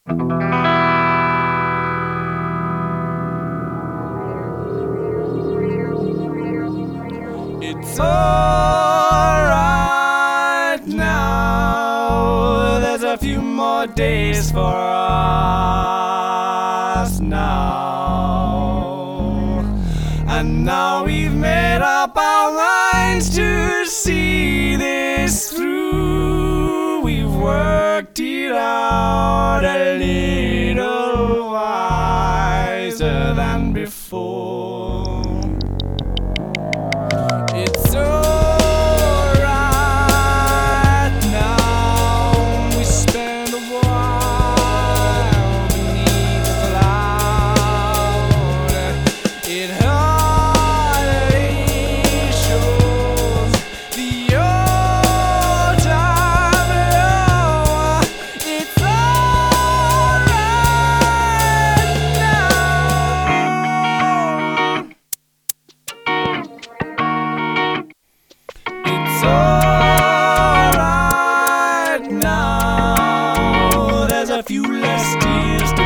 It's alright now. There's a few more days for us now. And now we've made up our minds to see this through. We've worked it out a little wiser than before. It's alright now. We spend a while beneath the cloud. It hardly shows the old time low. It's alright now. It's alright now. There's a few less tears to